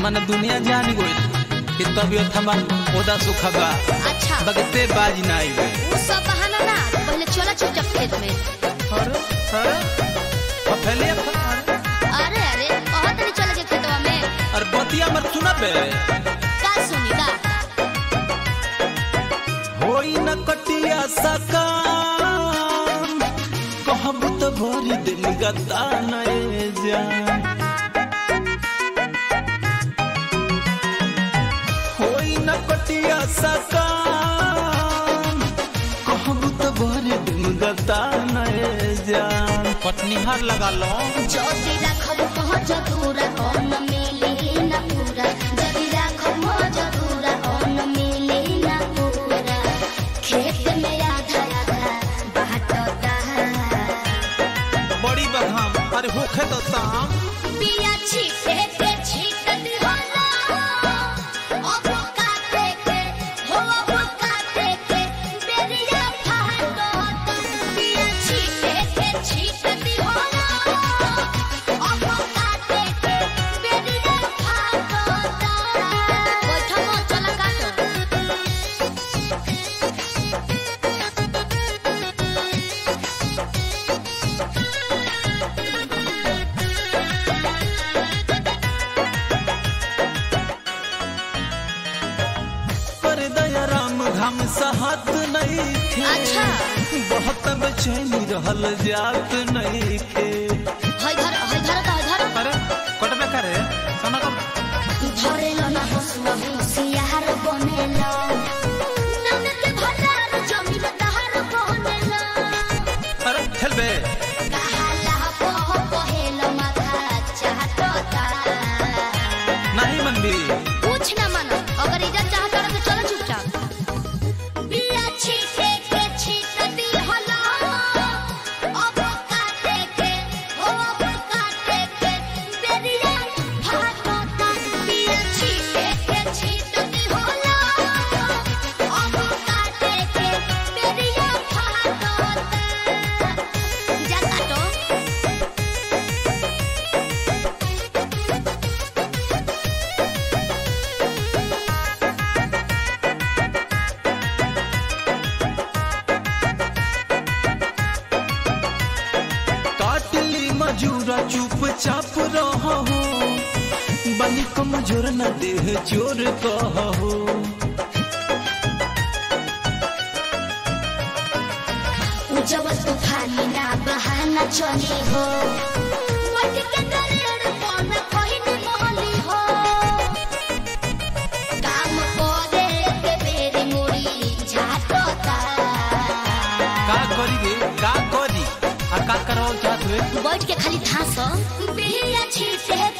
मन दुनिया जान गई कि तबियत हमार ओदा सुखा बा। अच्छा बगते बाज ना आई वो सब बहाना ना, पहले चला चुपचाप खेत में। अरे अरे फैले अरे अरे बहुत नहीं चले के खेतवा में। अरे बतिया मत सुना बे का सुनी का होई न कटिया सका कहब तो भरी दिन गता नए जान होई न कटिया सका कहब तो भरी दिन गता नए जान पत्नीहार लगा लो जो तेरा खब पहुंच दूरा कौन मिले ना पूरा जब राखब जरूरा कौन मिले ना पूरा खेत में आधा आधा बाटता बड़ी बघाम अरे होखे तो ताम बिया छीटे के छीटत होला अब काटे के हो अब काटे के बेरिया फाटो बिया छीटे के छीटत होला अब काटे के बेरिया फाटो बैठो मत चला काटो पर दया राम घाम सहत नहीं थे अच्छा बहुत बेचैनी रहल जात नहीं थे धर अरे कट में करे सना कब धरेलो ना हसुआ होशियार बनेलो नन के भंडार जमीन दहार बनेलो अरे चल बे कहाला पहेलो माथा चाहता नहीं मन भी कुछ ना मानो अगर इज्जत चाहता तो चलो चुपचाप बिया छीटे के छीटती होला अब काटे के हो अब काटे के बेरिया फाटता बिया छीटे के छीटती होला अब काटे के बेरिया फाटता जा काटो काटली मजूरा चुपचाप रहो बनी कमजोर न देह जोर कहो जब तूफानी ना बहाना चली हो मट के दरेड़ पन कहिन मोली हो काम करे के बेरी मुड़ी झाटता का करी गे का करी आ का करो चाहत हुए बैठ के खाली थास बिया छीटे